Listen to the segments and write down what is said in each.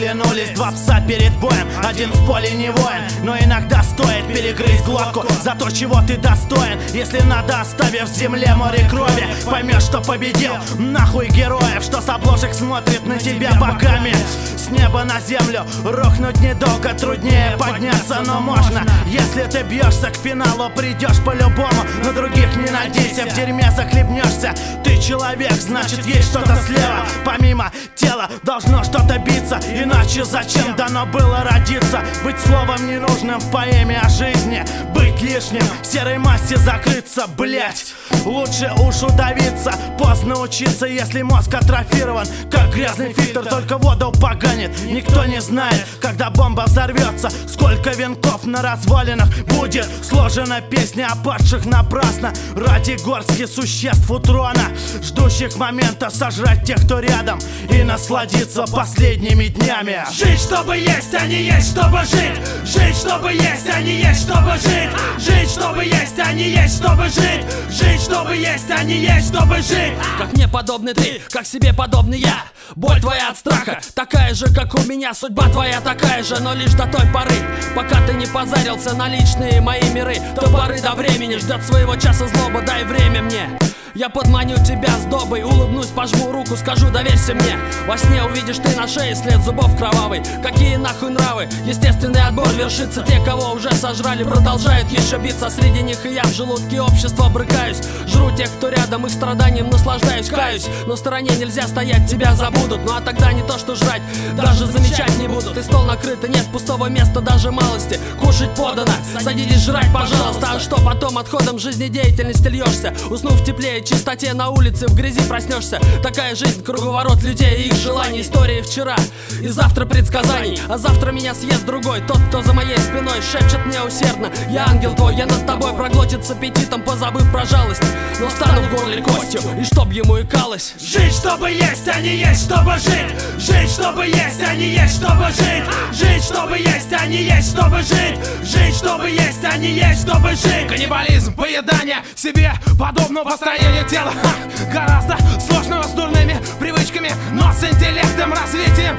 оглянулись, два пса перед боем. Один в поле не воин, но иногда стоит перегрызть глотку за то, чего ты достоин. Если надо, оставив в земле море крови, поймешь, что победил. Нахуй героев, что с обложек смотрит на тебя боками. С неба на землю рухнуть недолго, труднее подняться, но можно. Если ты бьешься, к финалу придешь по-любому. На других не надейся, в дерьме захлебнешься. Ты человек, значит есть что-то слева. Помимо тела должно что-то биться. Иначе зачем дано было родиться? Быть словом ненужным в поэме о жизни, быть лишним, в серой массе закрыться, блять. Лучше уж удавиться, поздно учиться, если мозг атрофирован. Как грязный фильтр, только воду поганит. Никто не знает, когда бомба взорвется, сколько венков на развалинах будет сложена песня о падших напрасно. Ради горстки существ у трона, ждущих момента сожрать тех, кто рядом, и насладиться последними днями. Жить, чтобы есть, а не есть, чтобы жить. Жить, чтобы есть, а не есть, чтобы жить. Жить, чтобы есть, а не есть, чтобы жить. Жить, чтобы есть, а не есть, чтобы жить. Как мне подобный ты, как себе подобный я. Боль твоя от страха такая же, как у меня. Судьба твоя такая же, но лишь до той поры, пока ты не позарился на личные мои миры. До поры до времени ждет своего часа злоба, дай время мне. Я подманю тебя с добой, улыбнусь, пожму руку, скажу, доверься мне. Во сне увидишь ты на шее след зубов кровавый. Какие нахуй нравы, естественный отбор вершится. Те, кого уже сожрали, продолжают еще биться. Среди них и я в желудке общества брыкаюсь. Жру тех, кто рядом, их страданием наслаждаюсь, каюсь. Но в стороне нельзя стоять, тебя забудут. Ну а тогда не то что жрать, даже замечать не будут. И стол накрыт, и нет пустого места, даже малости. Кушать подано, садитесь жрать, пожалуйста. А что потом отходом жизнедеятельности льешься? Уснув в тепле, чистоте на улице, в грязи проснешься. Такая жизнь, круговорот людей и их желаний. Истории вчера и завтра предсказаний. А завтра меня съест другой, тот, кто за моей спиной шепчет мне усердно: я ангел твой, я над тобой, проглотит с аппетитом, позабыв про жалость. Но стану в горле костью, и чтоб ему икалось. Жить, чтобы есть, а не есть, чтобы жить. Жить, чтобы есть, а не есть, чтобы жить. Жить, чтобы есть, а не есть, чтобы жить. Жить, чтобы есть, а не есть, чтобы жить. Каннибализм, поедание себе подобного строения тела, гораздо сложного, с дурными привычками, но с интеллектом, развитием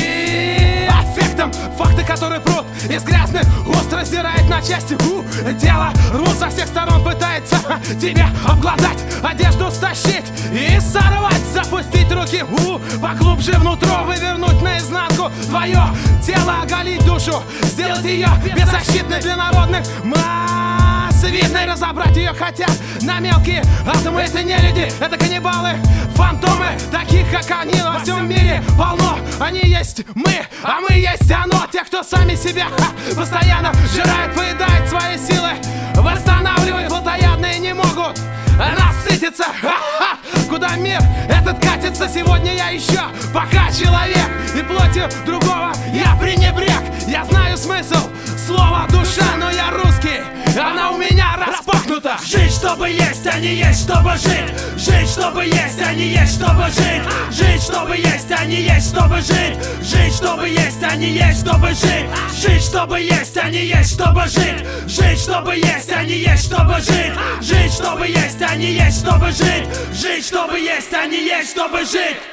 и аффектом. Факты, которые прут из грязных уст, раздирает на части. Тело рвут со всех сторон, пытается тебя обглодать, одежду стащить и сорвать, запустить руки поглубже внутрь, вывернуть наизнанку твое тело, оголить душу, сделать ее беззащитной для народных масс. Видно, и разобрать ее хотят на мелкие атомы. Это не люди, это каннибалы, фантомы, таких как они во всем мире полно. Они есть мы, а мы есть оно. Те, кто сами себя постоянно жирают, поедают свои силы, восстанавливают, плотоядные не могут насытиться. Куда мир этот катится? Сегодня я еще пока человек, и плотью другого я пренебрег. Я знаю смысл слова душа, но я русский, она у меня распахнута. Жить, чтобы есть, а не есть, чтобы жить. Жить, чтобы есть, а не есть, чтобы жить. Жить, чтобы есть, а не есть, чтобы жить. Жить, чтобы есть, а не есть, чтобы жить. Жить, чтобы есть, а не есть, чтобы жить. Жить, чтобы есть, а не есть, чтобы жить. Жить, чтобы есть, а не есть, чтобы жить. Жить, чтобы есть, а не есть, чтобы жить.